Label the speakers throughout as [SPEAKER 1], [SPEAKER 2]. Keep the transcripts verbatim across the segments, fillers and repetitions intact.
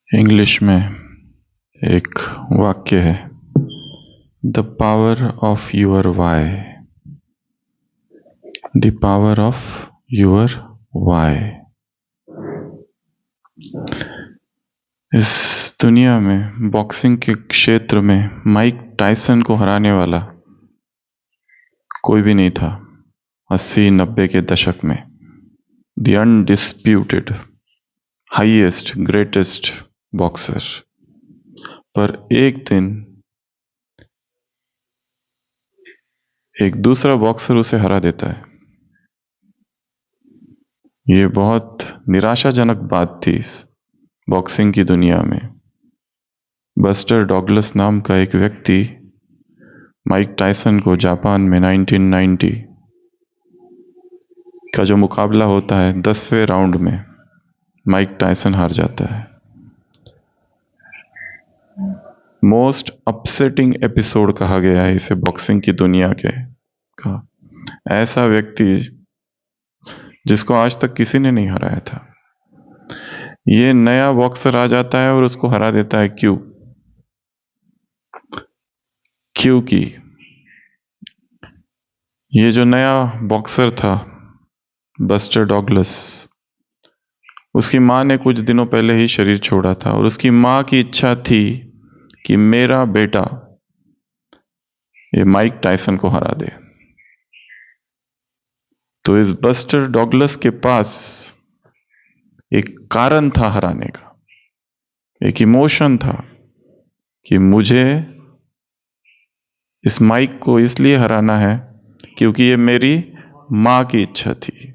[SPEAKER 1] English में एक वाक्य है, the power of your why, the power of your why. इस दुनिया में बॉक्सिंग के क्षेत्र में माइक टायसन को हराने वाला कोई भी नहीं था अस्सी नब्बे के दशक में। The undisputed highest greatest boxer. पर एक दिन एक दूसरा बॉक्सर उसे हरा देता है। ये बहुत निराशाजनक बात थी इस बॉक्सिंग की दुनिया में। बस्टर डॉगलस नाम का एक व्यक्ति माइक टायसन को जापान में नाइनटीन नाइंटी का जो मुकाबला होता है, दसवें राउंड में माइक टायसन हार जाता है। मोस्ट अपसेटिंग एपिसोड कहा गया है इसे बॉक्सिंग की दुनिया के का। ऐसा व्यक्ति जिसको आज तक किसी ने नहीं हराया था, ये नया बॉक्सर आ जाता है और उसको हरा देता है। क्यों? क्योंकि ये जो नया बॉक्सर था बस्टर डॉगलस, उसकी माँ ने कुछ दिनों पहले ही शरीर छोड़ा था और उसकी माँ की इच्छा थी कि मेरा बेटा ये माइक टायसन को हरा दे। तो इस बस्टर डॉगलस के पास एक कारण था हराने का, एक इमोशन था कि मुझे इस माइक को इसलिए हराना है क्योंकि ये मेरी मां की इच्छा थी।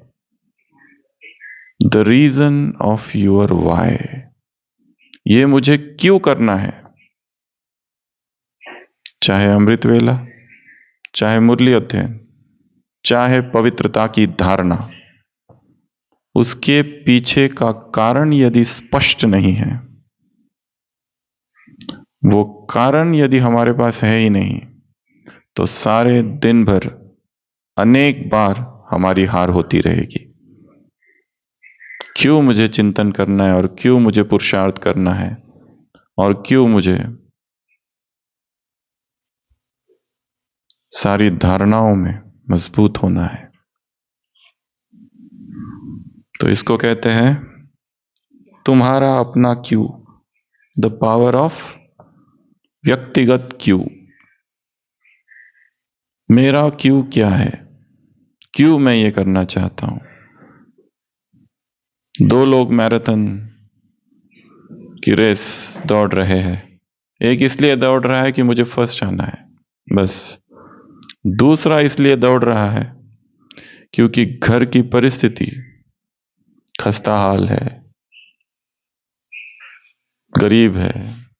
[SPEAKER 1] The reason of your why, ये मुझे क्यों करना है। चाहे अमृत वेला, चाहे मुरली अध्ययन, चाहे पवित्रता की धारणा, उसके पीछे का कारण यदि स्पष्ट नहीं है, वो कारण यदि हमारे पास है ही नहीं, तो सारे दिन भर अनेक बार हमारी हार होती रहेगी। क्यों मुझे चिंतन करना है और क्यों मुझे पुरुषार्थ करना है और क्यों मुझे सारी धारणाओं में मजबूत होना है। तो इसको कहते हैं तुम्हारा अपना क्यों, द पावर ऑफ व्यक्तिगत क्यों। मेरा क्यों क्या है, क्यों मैं ये करना चाहता हूं। दो लोग मैराथन की रेस दौड़ रहे हैं। एक इसलिए दौड़ रहा है कि मुझे फर्स्ट आना है, बस। दूसरा इसलिए दौड़ रहा है क्योंकि घर की परिस्थिति खस्ता हाल है, गरीब है,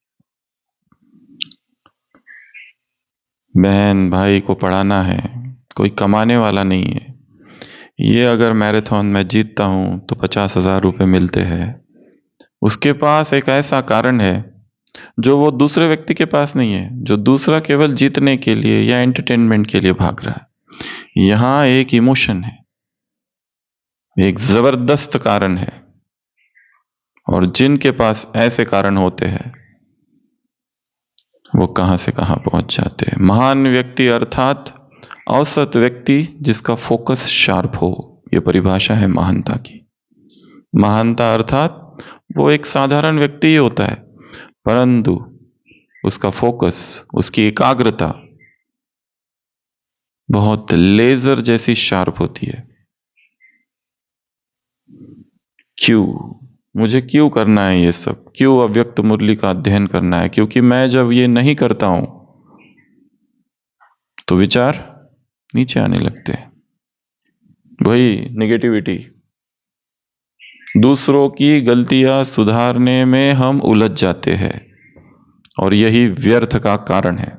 [SPEAKER 1] बहन भाई को पढ़ाना है, कोई कमाने वाला नहीं है। ये अगर मैराथन में जीतता हूं तो पचास हजार रुपये मिलते हैं। उसके पास एक ऐसा कारण है जो वो दूसरे व्यक्ति के पास नहीं है, जो दूसरा केवल जीतने के लिए या एंटरटेनमेंट के लिए भाग रहा है। यहां एक इमोशन है, एक जबरदस्त कारण है। और जिनके पास ऐसे कारण होते हैं वो कहां से कहां पहुंच जाते हैं। महान व्यक्ति अर्थात औसत व्यक्ति जिसका फोकस शार्प हो, यह परिभाषा है महानता की। महानता अर्थात वो एक साधारण व्यक्ति ही होता है, परंतु उसका फोकस, उसकी एकाग्रता बहुत लेजर जैसी शार्प होती है। क्यों मुझे क्यों करना है ये सब, क्यों अव्यक्त मुरली का अध्ययन करना है? क्योंकि मैं जब ये नहीं करता हूं तो विचार नीचे आने लगते हैं। वही नेगेटिविटी, दूसरों की गलतियां सुधारने में हम उलझ जाते हैं और यही व्यर्थ का कारण है।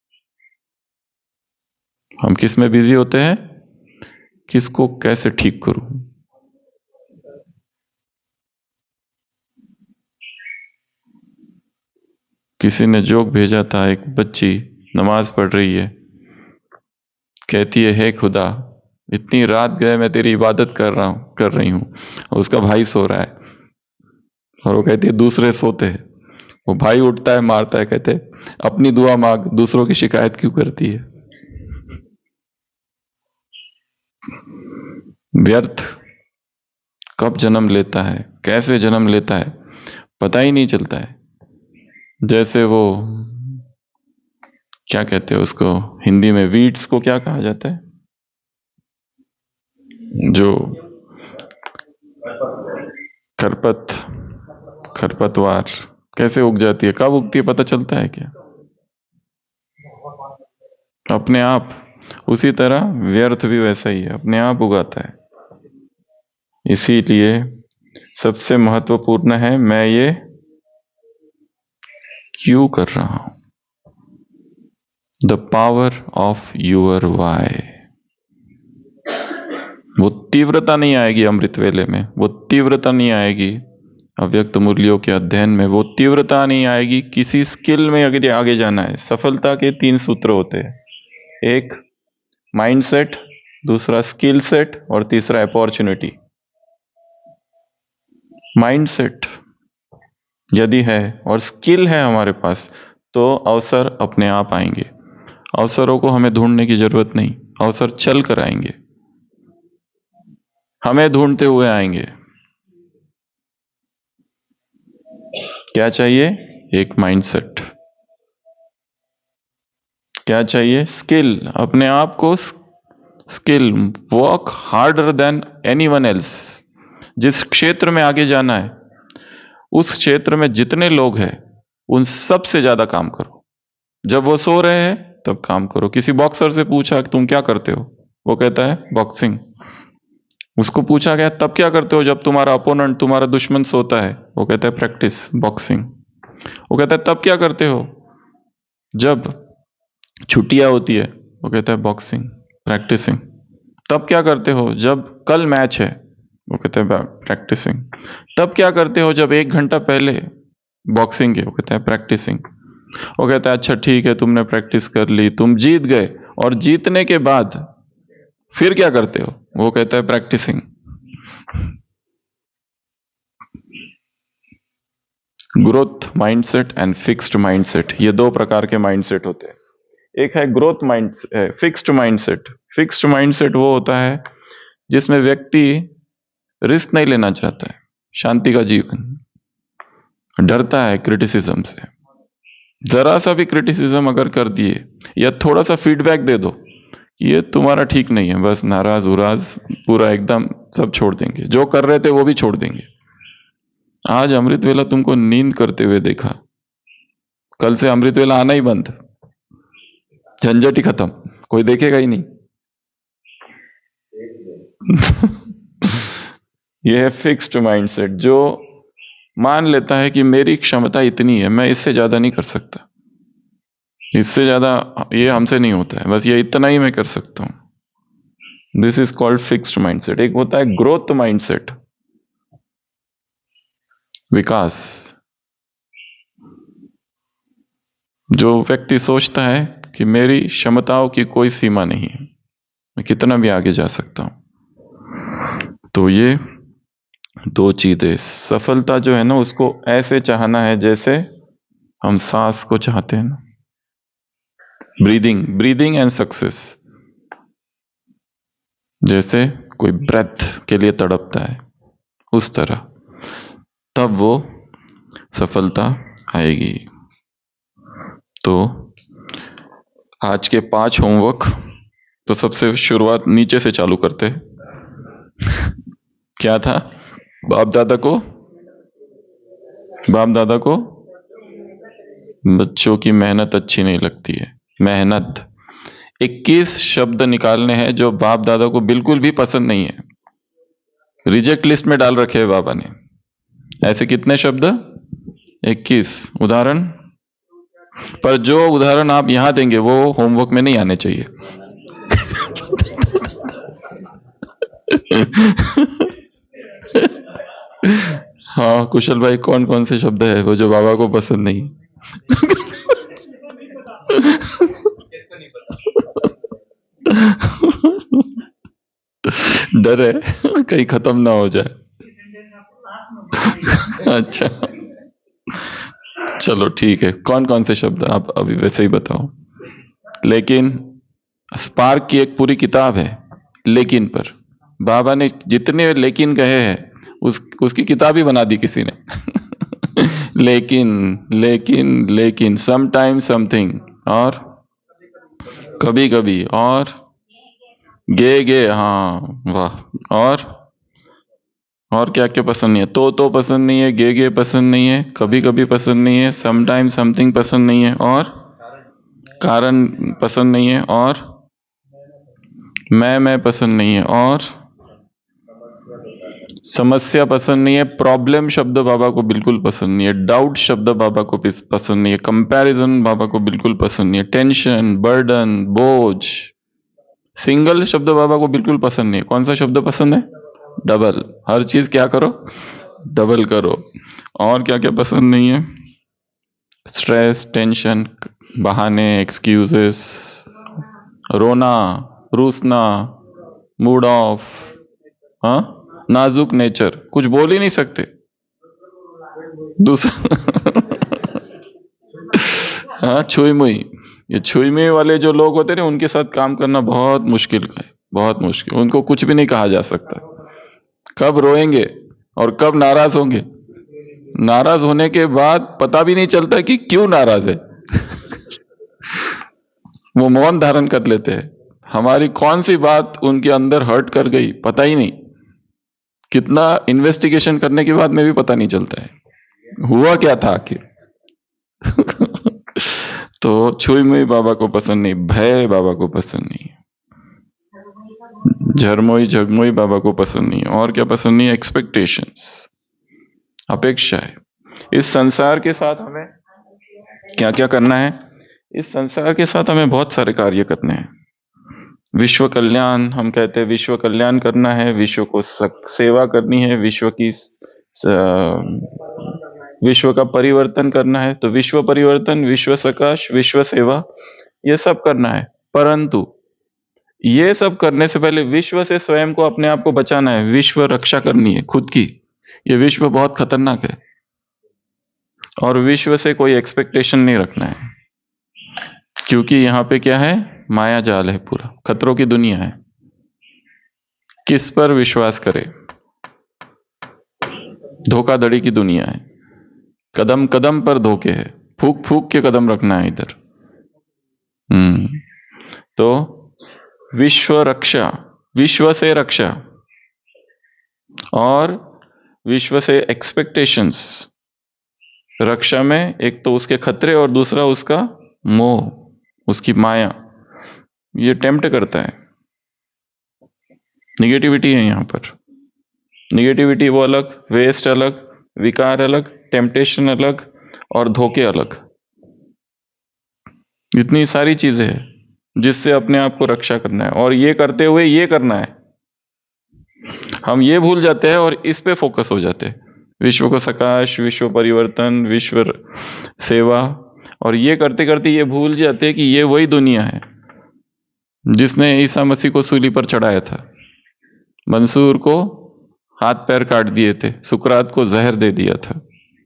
[SPEAKER 1] हम किस में बिजी होते हैं, किसको कैसे ठीक करूं। किसी ने जोक भेजा था, एक बच्ची नमाज पढ़ रही है, कहती है, हे खुदा, इतनी रात गए मैं तेरी इबादत कर रहा हूं कर रही हूं और उसका भाई सो रहा है और वो कहती है दूसरे सोते हैं। वो भाई उठता है, मारता है, कहते अपनी दुआ मांग, दूसरों की शिकायत क्यों करती है। व्यर्थ कब जन्म लेता है, कैसे जन्म लेता है, पता ही नहीं चलता है। जैसे वो क्या कहते हैं उसको हिंदी में, वीड्स को क्या कहा जाता है, जो खरपत खरपतवार कैसे उग जाती है, कब उगती है, पता चलता है क्या? अपने आप। उसी तरह व्यर्थ भी वैसा ही है, अपने आप उगाता है। इसीलिए सबसे महत्वपूर्ण है मैं ये क्यों कर रहा हूं। The power of your why. वो तीव्रता नहीं आएगी अमृत वेले में, वो तीव्रता नहीं आएगी अव्यक्त मूल्यों के अध्ययन में, वो तीव्रता नहीं आएगी किसी स्किल में अगर आगे जाना है। सफलता के तीन सूत्र होते हैं, एक माइंडसेट, दूसरा स्किल सेट और तीसरा अपॉर्चुनिटी। माइंडसेट यदि है और स्किल है हमारे पास तो अवसर अपने आप आएंगे। अवसरों को हमें ढूंढने की जरूरत नहीं, अवसर चल कर आएंगे, हमें ढूंढते हुए आएंगे। क्या चाहिए? एक माइंडसेट। क्या चाहिए? स्किल। अपने आप को skill, work harder than anyone else. जिस क्षेत्र में आगे जाना है उस क्षेत्र में जितने लोग हैं उन सब से ज्यादा काम करो। जब वो सो रहे हैं तब काम करो। किसी बॉक्सर से पूछा कि तुम क्या करते हो, वो कहता है बॉक्सिंग। उसको पूछा गया तब क्या करते हो जब तुम्हारा अपोनेंट, तुम्हारा दुश्मन सोता है, वो कहता है प्रैक्टिस, बॉक्सिंग। वो कहता है तब क्या करते हो जब छुट्टियां होती है, वो कहता है बॉक्सिंग, प्रैक्टिसिंग। तब क्या करते हो जब कल मैच है, वो कहते हैं प्रैक्टिसिंग। तब क्या करते हो जब एक घंटा पहले बॉक्सिंग है, वो कहता है प्रैक्टिसिंग। वो कहता है अच्छा ठीक है, तुमने प्रैक्टिस कर ली, तुम जीत गए, और जीतने के बाद फिर क्या करते हो, वो कहता है practicing. Growth mindset and fixed mindset, ये दो प्रकार के माइंडसेट होते हैं। एक है growth mind, fixed mindset. Fixed mindset वो होता है जिसमें व्यक्ति रिस्क नहीं लेना चाहता है, शांति का जीवन, डरता है क्रिटिसिज्म से। जरा सा भी क्रिटिसिज्म अगर कर दिए या थोड़ा सा फीडबैक दे दो, ये तुम्हारा ठीक नहीं है, बस नाराज उराज पूरा एकदम सब छोड़ देंगे, जो कर रहे थे वो भी छोड़ देंगे। आज अमृत वेला तुमको नींद करते हुए देखा, कल से अमृत वेला आना ही बंद, झंझट ही खत्म, कोई देखेगा ही नहीं। यह है फिक्स्ड माइंडसेट, जो मान लेता है कि मेरी क्षमता इतनी है, मैं इससे ज्यादा नहीं कर सकता, इससे ज्यादा ये हमसे नहीं होता है, बस ये इतना ही मैं कर सकता हूं। This is called fixed mindset. एक होता है ग्रोथ माइंडसेट, विकास। जो व्यक्ति सोचता है कि मेरी क्षमताओं की कोई सीमा नहीं है, मैं कितना भी आगे जा सकता हूं। तो ये दो चीजें, सफलता जो है ना उसको ऐसे चाहना है जैसे हम सांस को चाहते हैं ना, ब्रीदिंग ब्रीदिंग एंड सक्सेस, जैसे कोई ब्रेथ के लिए तड़पता है उस तरह, तब वो सफलता आएगी। तो आज के पांच होमवर्क, तो सबसे शुरुआत नीचे से चालू करते हैं। क्या था? बाप दादा को बाप दादा को बच्चों की मेहनत अच्छी नहीं लगती है। मेहनत, इक्कीस शब्द निकालने हैं जो बाप दादा को बिल्कुल भी पसंद नहीं है, रिजेक्ट लिस्ट में डाल रखे हैं बाबा ने। ऐसे कितने शब्द? इक्कीस। उदाहरण, पर जो उदाहरण आप यहां देंगे वो होमवर्क में नहीं आने चाहिए। हाँ कुशल भाई, कौन कौन से शब्द है वो जो बाबा को पसंद नहीं? डर है कहीं खत्म ना हो जाए। अच्छा, चलो ठीक है। कौन कौन से शब्द आप अभी वैसे ही बताओ। लेकिन स्पार्क की एक पूरी किताब है लेकिन पर। बाबा ने जितने लेकिन कहे हैं उस उसकी किताब ही बना दी किसी ने। लेकिन लेकिन लेकिन समटाइम समथिंग, और कभी कभी, और गे गे, हाँ वाह। और और क्या क्या पसंद नहीं है? तो तो पसंद नहीं है, गे गे पसंद नहीं है, कभी कभी पसंद नहीं है, समटाइम समथिंग पसंद नहीं है, और कारण पसंद नहीं है, और मैं मैं पसंद नहीं है, और समस्या पसंद नहीं है, प्रॉब्लम शब्द बाबा को बिल्कुल पसंद नहीं है, डाउट शब्द बाबा को पसंद नहीं है, कंपैरिजन बाबा को बिल्कुल पसंद नहीं है, टेंशन, बर्डन, बोझ, सिंगल शब्द बाबा को बिल्कुल पसंद नहीं है। कौन सा शब्द पसंद है? डबल। हर चीज क्या करो? डबल करो। और क्या क्या पसंद नहीं है? स्ट्रेस, टेंशन, बहाने, एक्सक्यूजेस, रोना, रूसना, मूड ऑफ, हाँ, नाजुक नेचर, कुछ बोल ही नहीं सकते। दूसरा हाँ, छुई मुई। ये छुई मुई वाले जो लोग होते हैं ना, उनके साथ काम करना बहुत मुश्किल है, बहुत मुश्किल। उनको कुछ भी नहीं कहा जा सकता। कब रोएंगे और कब नाराज होंगे, नाराज होने के बाद पता भी नहीं चलता कि क्यों नाराज है। वो मौन धारण कर लेते हैं। हमारी कौन सी बात उनके अंदर हर्ट कर गई पता ही नहीं। कितना इन्वेस्टिगेशन करने के बाद में भी पता नहीं चलता है हुआ क्या था आखिर। तो छुई मुई बाबा को पसंद नहीं, भय बाबा को पसंद नहीं, झरमोई झगमोई बाबा को पसंद नहीं। और क्या पसंद नहीं? एक्सपेक्टेशंस, अपेक्षा है। इस संसार के साथ हमें क्या क्या करना है? इस संसार के साथ हमें बहुत सारे कार्य करने हैं। विश्व कल्याण, हम कहते हैं विश्व कल्याण करना है, विश्व को सेवा करनी है, विश्व की विश्व का परिवर्तन करना है। तो विश्व परिवर्तन, विश्व सकाश, विश्व सेवा, ये सब करना है। परंतु ये सब करने से पहले विश्व से स्वयं को, अपने आप को बचाना है, विश्व रक्षा करनी है खुद की। ये विश्व बहुत खतरनाक है और विश्व से कोई एक्सपेक्टेशन नहीं रखना है, क्योंकि यहां पे क्या है? माया जाल है, पूरा खतरों की दुनिया है। किस पर विश्वास करे? धोखाधड़ी की दुनिया है, कदम कदम पर धोखे है, फूक फूक के कदम रखना है इधर। हम्म तो विश्व रक्षा, विश्व से रक्षा, और विश्व से एक्सपेक्टेशंस। रक्षा में एक तो उसके खतरे और दूसरा उसका मोह, उसकी माया। ये टेम्प्ट करता है। निगेटिविटी है यहां पर। निगेटिविटी वो अलग, वेस्ट अलग, विकार अलग, टेम्पटेशन अलग, और धोखे अलग। इतनी सारी चीजें हैं जिससे अपने आप को रक्षा करना है, और ये करते हुए ये करना है। हम ये भूल जाते हैं और इस पे फोकस हो जाते हैं। विश्व को सकाश, विश्व परिवर्तन, विश्व सेवा, और ये करते करते ये भूल जाते हैं कि ये वही दुनिया है जिसने ईसा मसीह को सूली पर चढ़ाया था, मंसूर को हाथ पैर काट दिए थे, सुकरात को जहर दे दिया था।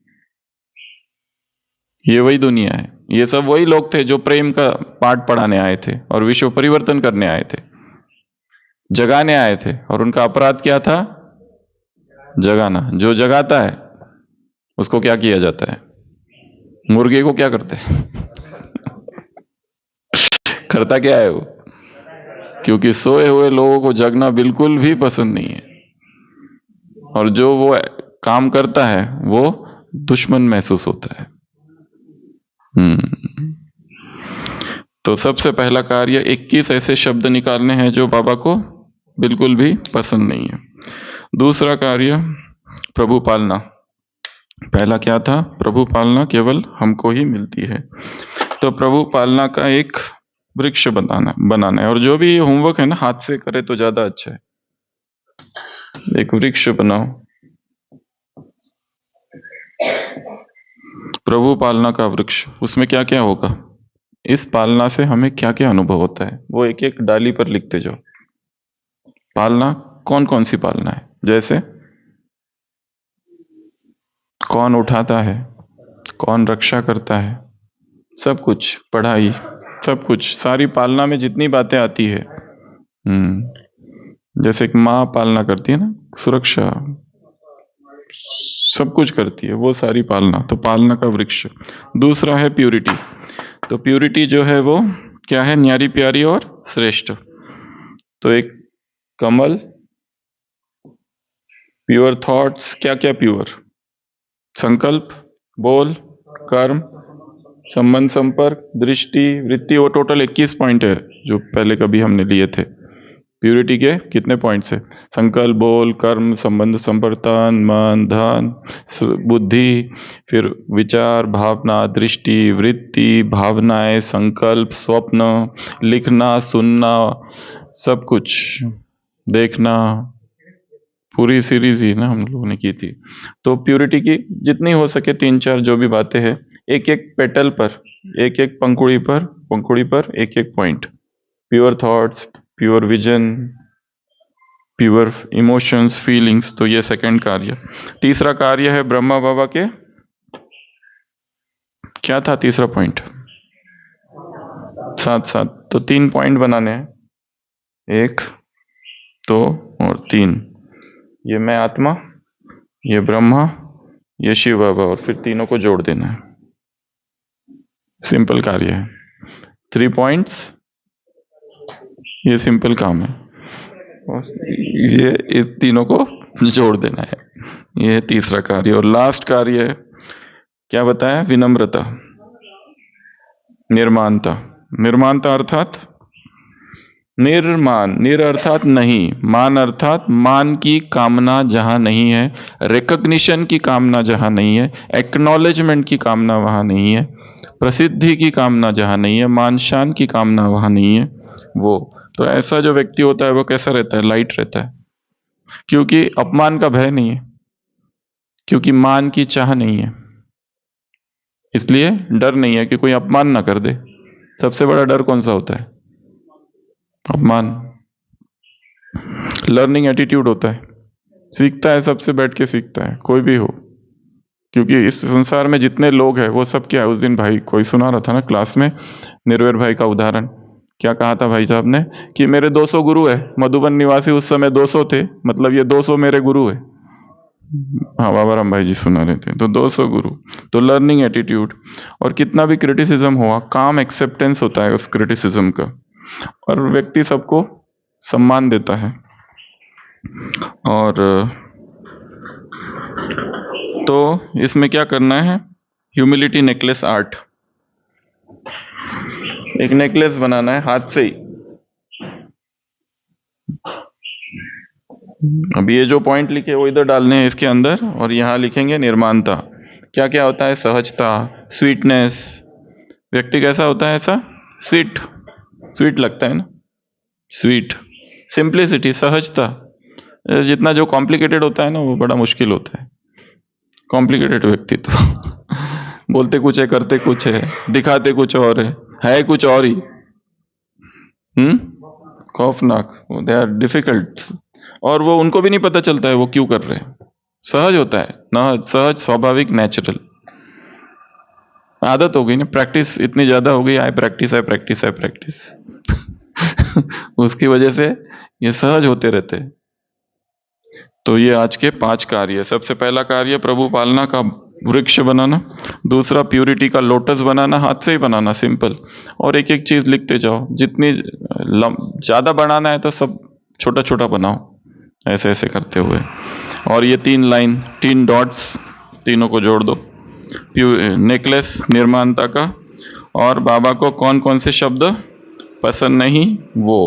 [SPEAKER 1] ये वही दुनिया है। ये सब वही लोग थे जो प्रेम का पाठ पढ़ाने आए थे और विश्व परिवर्तन करने आए थे, जगाने आए थे। और उनका अपराध क्या था? जगाना। जो जगाता है उसको क्या किया जाता है? मुर्गे को क्या करते हैं? करता क्या है वो? क्योंकि सोए हुए लोगों को जगना बिल्कुल भी पसंद नहीं है, और जो वो काम करता है वो दुश्मन महसूस होता है। हम्म तो सबसे पहला कार्य इक्कीस ऐसे शब्द निकालने हैं जो बाबा को बिल्कुल भी पसंद नहीं है। दूसरा कार्य प्रभु पालना। पहला क्या था? प्रभु पालना केवल हमको ही मिलती है। तो प्रभु पालना का एक वृक्ष बनाना बनाना है, और जो भी होमवर्क है ना, हाथ से करे तो ज्यादा अच्छा है। एक वृक्ष बनाओ, प्रभु पालना का वृक्ष। उसमें क्या क्या होगा, इस पालना से हमें क्या क्या अनुभव होता है, वो एक एक डाली पर लिखते जाओ। पालना कौन कौन सी पालना है? जैसे कौन उठाता है, कौन रक्षा करता है, सब कुछ, पढ़ाई, सब कुछ, सारी पालना में जितनी बातें आती है। हम्म जैसे एक माँ पालना करती है ना, सुरक्षा, सब कुछ करती है, वो सारी पालना, तो पालना का वृक्ष। दूसरा है प्यूरिटी। तो प्यूरिटी जो है वो क्या है, न्यारी प्यारी और श्रेष्ठ। तो एक कमल, प्योर थॉट्स, क्या क्या प्योर, संकल्प, बोल, कर्म, संबंध, संपर्क, दृष्टि, वृत्ति, वो टोटल इक्कीस पॉइंट है जो पहले कभी हमने लिए थे। प्यूरिटी के कितने पॉइंट्स है, संकल्प, बोल, कर्म, संबंध, संपर्क, तन, मन, धन, बुद्धि, फिर विचार, भावना, दृष्टि, वृत्ति, भावनाएं, संकल्प, स्वप्न, लिखना, सुनना, सब कुछ, देखना, पूरी सीरीज ही ना हम लोगों ने की थी। तो प्यूरिटी की जितनी हो सके तीन चार जो भी बातें हैं, एक एक पेटल पर, एक एक पंखुड़ी पर, पंखुड़ी पर एक एक point. Pure thoughts, pure vision, pure emotions, feelings, तो ये सेकंड कार्य। तीसरा कार्य है ब्रह्मा बाबा के, क्या था तीसरा पॉइंट, साथ साथ, तो तीन पॉइंट बनाने हैं, एक, दो और तीन। ये मैं आत्मा, ये ब्रह्मा, ये शिव बाबा, और फिर तीनों को जोड़ देना है। सिंपल कार्य है, थ्री पॉइंट्स, ये सिंपल काम है, और ये इस तीनों को जोड़ देना है, ये तीसरा कार्य। और लास्ट कार्य है क्या बताया, विनम्रता, निर्माणता। निर्माणता अर्थात निर्मान, निर अर्थात नहीं, मान अर्थात मान की कामना जहां नहीं है, रिकॉग्निशन की कामना जहां नहीं है, एक्नॉलेजमेंट की कामना वहां नहीं है, प्रसिद्धि की कामना जहां नहीं है, मान शान की कामना वहां नहीं है, वो। तो ऐसा जो व्यक्ति होता है वो कैसा रहता है, लाइट रहता है, क्योंकि अपमान का भय नहीं है, क्योंकि मान की चाह नहीं है, इसलिए डर नहीं है कि कोई अपमान ना कर दे। सबसे बड़ा डर कौन सा होता है, अपमान। लर्निंग एटीट्यूड होता है, सीखता है, सबसे बैठ के सीखता है, कोई भी हो, क्योंकि इस संसार में जितने लोग हैं वो सब क्या है। उस दिन भाई कोई सुना रहा था ना क्लास में, निर्वैर भाई का उदाहरण, क्या कहा था भाई साहब ने, कि मेरे दो सौ गुरु है, मधुबन निवासी उस समय दो सौ थे, मतलब ये दो सौ मेरे गुरु है। हाँ, बाबा राम भाई जी सुना रहे थे, तो दो सौ गुरु। तो लर्निंग एटीट्यूड, और कितना भी क्रिटिसिज्म हुआ, काम एक्सेप्टेंस होता है उस क्रिटिसिज्म का, और व्यक्ति सबको सम्मान देता है। और तो इसमें क्या करना है, ह्यूमिलिटी नेकलेस आर्ट, एक नेकलेस बनाना है हाथ से ही। अब ये जो पॉइंट लिखे वो इधर डालने हैं इसके अंदर, और यहां लिखेंगे निर्माणता। क्या क्या होता है, सहजता, स्वीटनेस, व्यक्ति कैसा होता है, ऐसा स्वीट, स्वीट लगता है ना, स्वीट, सिंप्लिसिटी, सहजता। जितना जो कॉम्प्लिकेटेड होता है ना वो बड़ा मुश्किल होता है, कॉम्प्लिकेटेड व्यक्ति तो बोलते कुछ है, करते कुछ है, दिखाते कुछ और है, है कुछ और ही। हम्म खौफनाक, दे आर डिफिकल्ट, और वो उनको भी नहीं पता चलता है वो क्यों कर रहे हैं। सहज होता है ना, सहज, स्वाभाविक, नेचुरल। आदत हो गई ना, प्रैक्टिस इतनी ज्यादा हो गई, I practice I practice I practice उसकी वजह से ये सहज होते रहते हैं। तो ये आज के पांच कार्य। सबसे पहला कार्य प्रभु पालना का वृक्ष बनाना, दूसरा प्यूरिटी का लोटस बनाना, हाथ से ही बनाना, सिंपल, और एक एक चीज लिखते जाओ, जितनी ज्यादा बनाना है तो सब छोटा छोटा बनाओ, ऐसे ऐसे करते हुए। और ये तीन लाइन, तीन डॉट्स, तीनों को जोड़ दो, नेकलेस निर्माणता का। और बाबा को कौन कौन से शब्द पसंद नहीं, वो,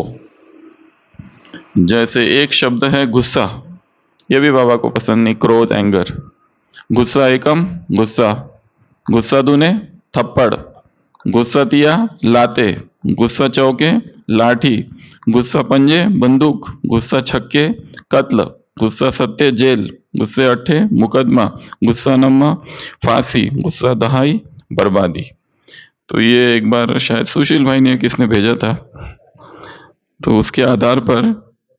[SPEAKER 1] जैसे एक शब्द है गुस्सा, ये भी बाबा को पसंद नहीं, क्रोध, एंगर। गुस्सा एकम, गुस्सा, गुस्सा दूने थप्पड़, गुस्सा तिया लाते, गुस्सा चौके लाठी, गुस्सा पंजे बंदूक, गुस्सा छक्के कत्ल, गुस्सा सत्ते जेल, गुस्से अट्ठे मुकदमा, गुस्सा नम्मा फांसी, गुस्सा दहाई बर्बादी। तो ये एक बार शायद सुशील भाई ने किसने भेजा था, तो उसके आधार पर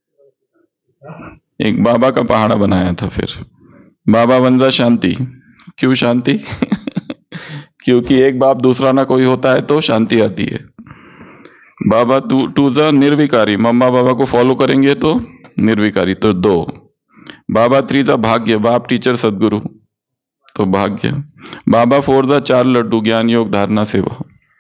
[SPEAKER 1] एक बाबा का पहाड़ा बनाया था। फिर बाबा वंजा शांति, क्यों शांति? क्योंकि एक बाप दूसरा ना कोई होता है तो शांति आती है। बाबा टू टू जा निर्विकारी, मम्मा बाबा को फॉलो करेंगे तो निर्विकारी, तो दो। बाबा थ्री जा भाग्य, बाप टीचर सदगुरु तो भाग्य। बाबा फोर जा चार लड्डू, ज्ञान योग धारणा सेवा।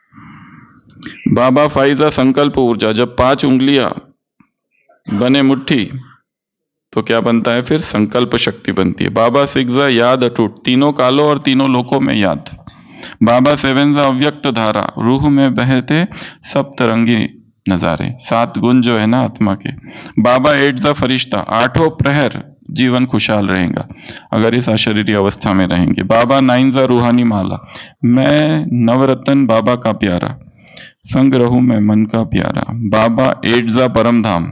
[SPEAKER 1] बाबा फाइव जा संकल्प ऊर्जा, जब पांच उंगलियां बने मुट्ठी तो क्या बनता है? फिर संकल्प शक्ति बनती है। बाबा सिक्स जा याद अटूट, तीनों कालों और तीनों लोकों में याद। बाबा सेवन जा अव्यक्त धारा, रूह में बहते सब तरंगी नजारे, सात गुण जो है ना आत्मा के। बाबा एट जा फरिश्ता, आठों प्रहर जीवन खुशहाल रहेगा अगर इस अशरीरी अवस्था में रहेंगे। बाबा नाइन जा रूहानी माला, मैं नवरत्न बाबा का प्यारा, संग रहूं मैं मन का प्यारा। बाबा एट जा परम धाम,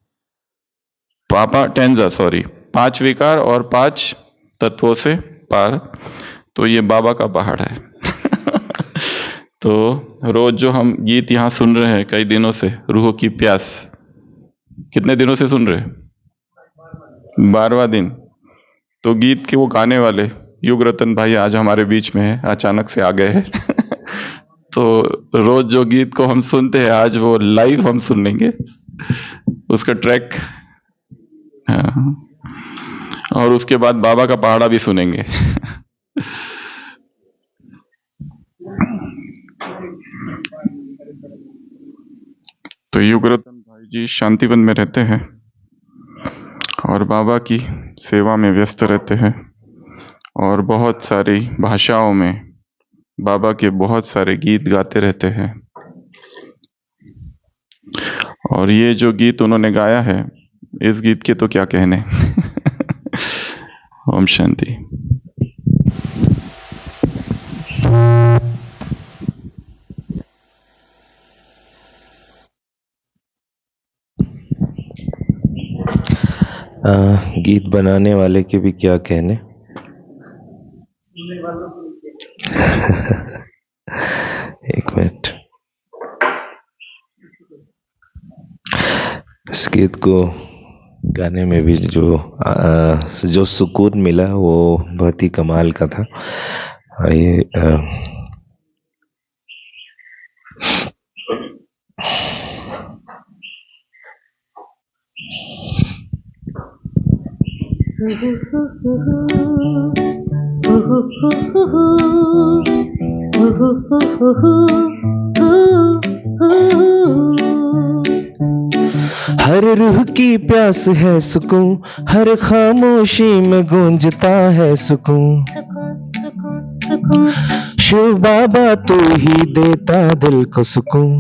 [SPEAKER 1] पापा टेन जा सॉरी पांच विकार और पांच तत्वों से पार, तो ये बाबा का पहाड़ है। तो रोज जो हम गीत यहाँ सुन रहे हैं कई दिनों से, रूह की प्यास, कितने दिनों से सुन रहे हैं? बारहवां दिन। तो गीत के वो गाने वाले युग रतन भाई आज हमारे बीच में है, अचानक से आ गए हैं। तो रोज जो गीत को हम सुनते हैं आज वो लाइव हम सुनेंगे उसका ट्रैक। हाँ। और उसके बाद बाबा का पहाड़ा भी सुनेंगे। तो युग रतन भाई जी शांतिवन में रहते हैं और बाबा की सेवा में व्यस्त रहते हैं और बहुत सारी भाषाओं में बाबा के बहुत सारे गीत गाते रहते हैं। और ये जो गीत उन्होंने गाया है, इस गीत के तो क्या कहने। ओम शांति।
[SPEAKER 2] आ, गीत बनाने वाले के भी क्या कहने। एक मिनट, इस गीत को गाने में भी जो आ, जो सुकून मिला वो बहुत ही कमाल का था। ये आ, हर रूह की प्यास है सुकून, हर खामोशी में गूंजता है सुकून। शिव बाबा तू ही देता दिल को सुकून,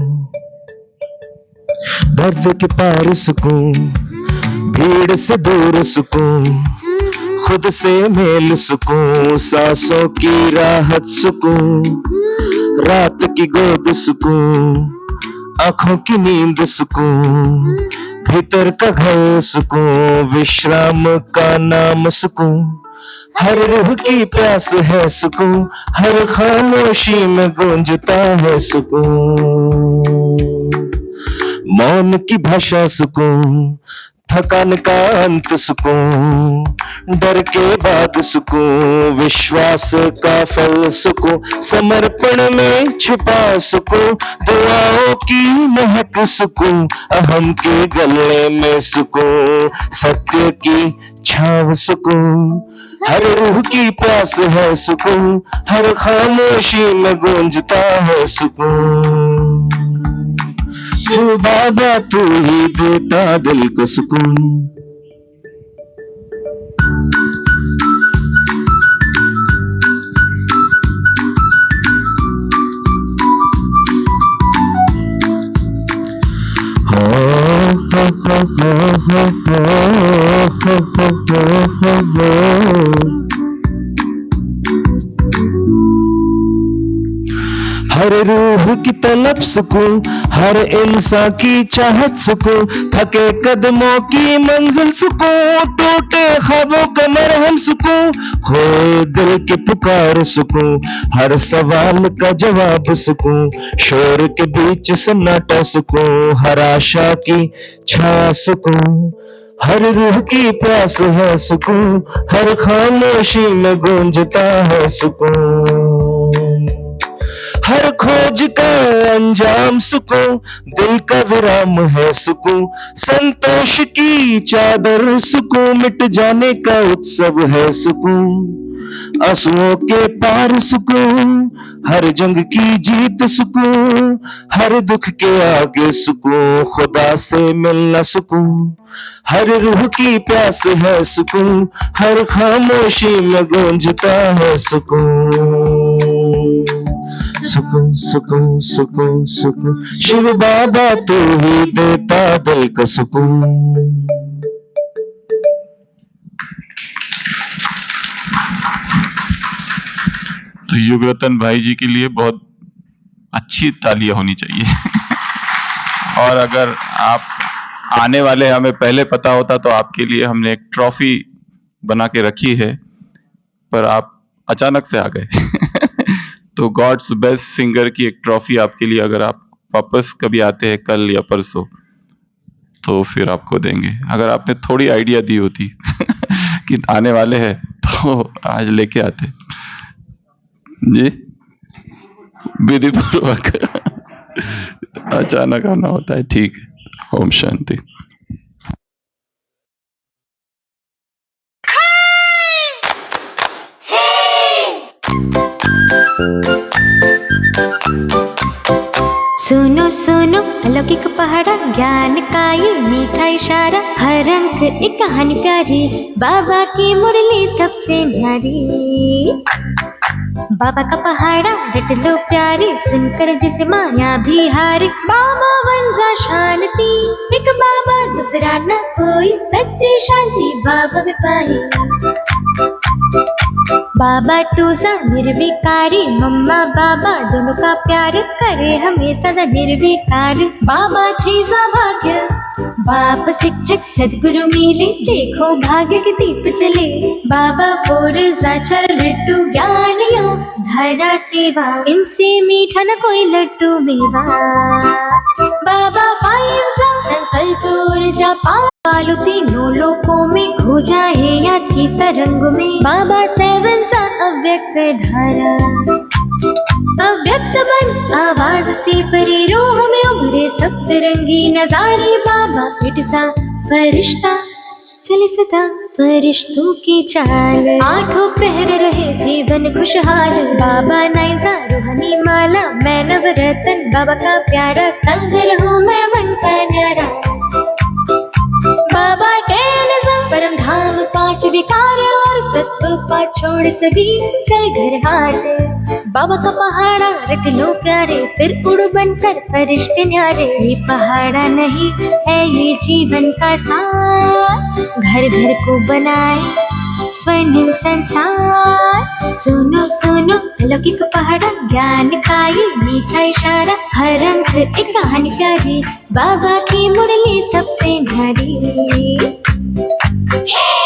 [SPEAKER 2] दर्द के पार सुकून, भीड़ से दूर सुकून, खुद से मेल सुकून, सांसों की राहत सुकून, रात की गोद सुकून, आंखों की नींद सुकून, भीतर का घर सुकून, विश्राम का नाम सुकून। हर रूह की प्यास है सुकून, हर खामोशी में गूंजता है सुकून। मौन की भाषा सुकून, थकान का अंत सुकून, डर के बाद सुकून, विश्वास का फल सुकून, समर्पण में छुपा सुकून, दुआओं की महक सुकून, अहम के गले में सुकून, सत्य की छाव सुकून। हर रूह की प्यास है सुकून, हर खामोशी में गूंजता है सुकून। शिव बाबा तू ही देता दिल को सुकून। हर रूह की तलब सुकून, हर इंसान की चाहत सुकून, थके कदमों की मंजिल सुकून, टूटे ख्वाबों का मरहम सुकून, खोए दिल की पुकार सुकून, हर सवाल का जवाब सुकून, शोर के बीच सन्नाटा सुकून, हर आशा की छाया सुकून। हर रूह की प्यास है सुकून, हर खामोशी में गूंजता है सुकून। हर खोज का अंजाम सुकून, दिल का विराम है सुकून। संतोष की चादर सुकून, मिट जाने का उत्सव है सुकून। आंसुओं के पार सुकून, हर जंग की जीत सुकून। हर दुख के आगे सुकून, खुदा से मिलना सुकून। हर रूह की प्यास है सुकून, हर खामोशी में गूंजता है सुकून। सुकून सुकून सुकून सुकून, शिव बाबा तू ही देता दिल का सुकून।
[SPEAKER 1] तो युगरतन भाई जी के लिए बहुत अच्छी तालियां होनी चाहिए। और अगर आप आने वाले, हमें पहले पता होता तो आपके लिए हमने एक ट्रॉफी बना के रखी है, पर आप अचानक से आ गए। तो गॉड्स बेस्ट सिंगर की एक ट्रॉफी आपके लिए, अगर आप वापस कभी आते हैं कल या परसों, तो फिर आपको देंगे। अगर आपने थोड़ी आइडिया दी होती कि आने वाले हैं तो आज लेके आते जी। विधिपूर्वक अचानक आना होता है, ठीक है। ओम शांति।
[SPEAKER 3] सुनो सुनो अलौकिक पहाड़ा, ज्ञान का ये मीठा इशारा। हर अंक एक कहानी प्यारी, बाबा की मुरली सबसे न्यारी। बाबा का पहाड़ा रट लो प्यारी, सुनकर जिसे माया भी हारी। बाबा वंजा शांति, एक बाबा दूसरा न कोई, सच्ची शांति बाबा में पाई। बाबा टूजा निर्विकारी, मम्मा बाबा दोनों का प्यार, करे हमें सदा निर्विकार। बाबा थ्रीजा भाग्य, बाप शिक्षक सदगुरु मिले, देखो भाग्य के दीप जले। बाबा फोर जाचर लड्डू ज्ञान योग धरा सेवा, इनसे मीठा न कोई लड्डू मेवा। बाबा फाइव सा संकल्प ऊर्जा, पालो तीनों लोकों में, खो जाए याद की तरंग में। बाबा सेवन सा अव्यक्त धारा, अव्यक्त बन आवाज से परे, रूह में उभरे सप्तरंगी नजारे। बाबा मिट सा फरिश्ता, चले सदा फरिश्तों की चाल। आठों प्रहर रहे जीवन खुशहाल, बाबा नाइजा रूहानी माला। मैं नवरतन बाबा का प्यारा, संग रहूं मैं मन का न्यारा। बाबा टेनिज्म परम धाम, पांच विकार और तत्व पा छोड़ सभी, चल घर आज। बाबा का पहाड़ा रट लो प्यारे, फिर उड़ बनकर फरिश्ते न्यारे। ये पहाड़ा नहीं है ये जीवन का सार, घर घर को बनाए स्वर्णिम संसार। सुनो सुनो अलौकिक पहाड़ा, ज्ञान का ये मीठा इशारा। हर अंक एक कहानी प्यारी, बाबा की मुरली सबसे न्यारी।